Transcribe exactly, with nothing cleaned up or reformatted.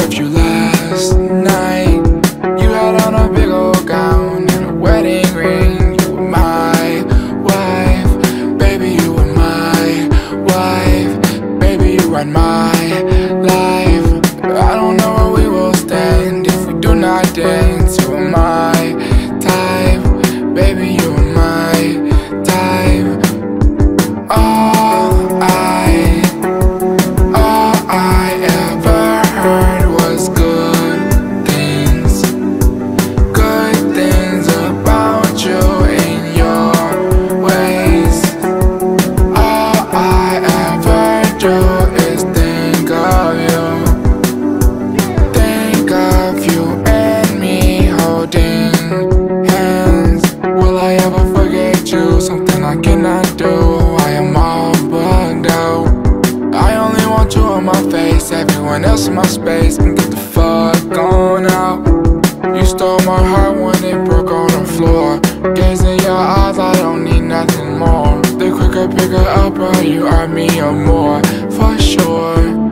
left you last night. You had on a big old gown and a wedding ring. You were my wife, baby, you were my wife. Baby, you run my life. I don't know where we will stand if we do not dance. You are my type, baby, you are my type. All I, all I ever heard was good things, good things about you and your ways. All I ever do is think of you, think of you and me holding hands. Will I ever forget you? Something I cannot do. I am all bugged out. I only want you in my face, everyone else in my space can get the fuck on out. You stole my heart when it broke on the floor. Gaze in your eyes, I don't need nothing more. The quicker pick her up, bro, you are me or more, for sure.